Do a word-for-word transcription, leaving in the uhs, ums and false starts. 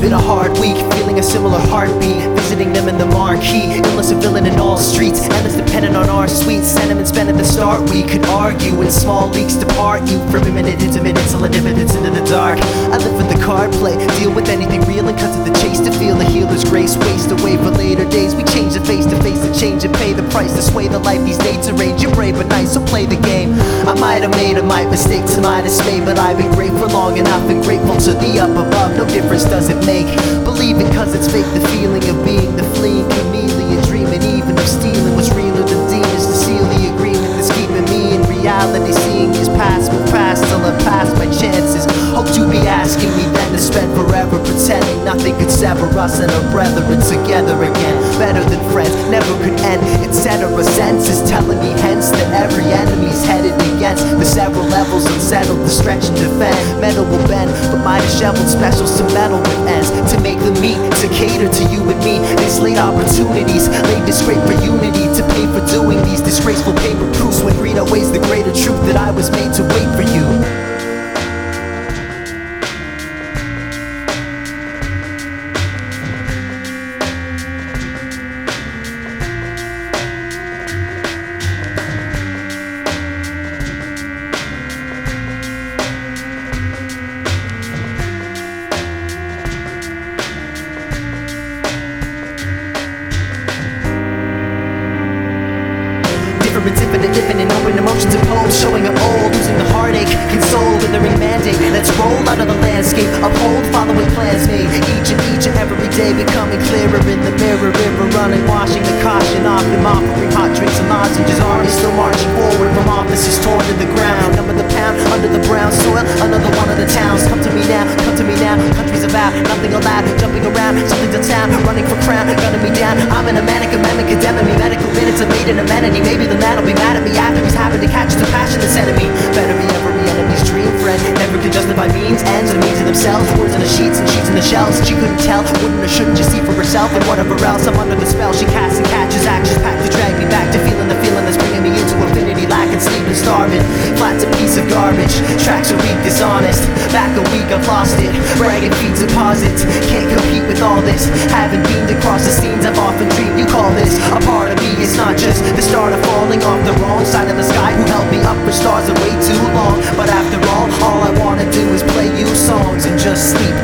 been a hard week, feeling a similar heartbeat, visiting them in the marquee. Endless and villain in all streets, endless dependent on our sweet sentiments spent at the start. We could argue in small leaks to part you from imminent, intimate, insolent dividends into the dark. I live for the card play, deal with anything real and cut to the chase to feel the healer's grace. Waste away for later days, we change the face to face to change and pay the price to sway the life these dates arrange. You're brave but nice, so play the game. I might have made a might mistake to my dismay, but I've been great for long enough and grateful to the up above. No difference does it make, believing cause it's fake. The feeling of being the fleeing chameleon, dreaming even of stealing what's realer than demons. To seal the agreement that's keeping me in reality, seeing his past move past till I pass my chances. Hope to be asking me then to spend forever pretending nothing could sever us and our brethren together again. Better than friends, never could end, et cetera. Senses telling me hence that every enemy's headed against the several levels unsettled, the stretch and defend. Metal will bend, but my disheveled specials to metal with ends. To make the meat, to cater to you and me. These late opportunities, laid this great for unity. To pay for doing these disgraceful paper proofs, when greed outweighs the greater truth that I was made to wait for you. Infinite, different and open emotions opposed, showing up old, losing the heartache, console, withering mandate. Let's roll out of the landscape, uphold, following plans made. Each and each and every day becoming clearer in the mirror, river running, washing the caution off them, offering hot drinks and lozenges. Armies still marching forward from offices torn to the ground. Number the pound under the brown soil, another one of the towns. Come to me now, come to me now. Country's about nothing allowed, jumping around, something to town, running for crown, gunning me down. I'm in a manic amendment, condemning me. Medical minutes are made an amenity. Maybe the man will be mad at me after he's having to catch the passion that's enemy. Better be every enemy's dream friend. Never could justify means, ends, and means of themselves. Words in the sheets and sheets in the shells. She couldn't tell, wouldn't or shouldn't you see for herself and whatever else. I'm under the spell she casts and catches actions packed to drag me back to feeling the feeling that's bringing me into infinity. Lacking sleep and starving, flat's a piece of garbage. Tracks are weak, dishonest. Back a week, I've lost it. Bragging feet deposits, can't compete with all this. Haven't beamed across the scenes I've often dreamed. You call this a part of me? It's not just the start of falling off the wrong side of the sky. Who held me up for stars are way too long. But after all, all I wanna do is play you songs and just sleep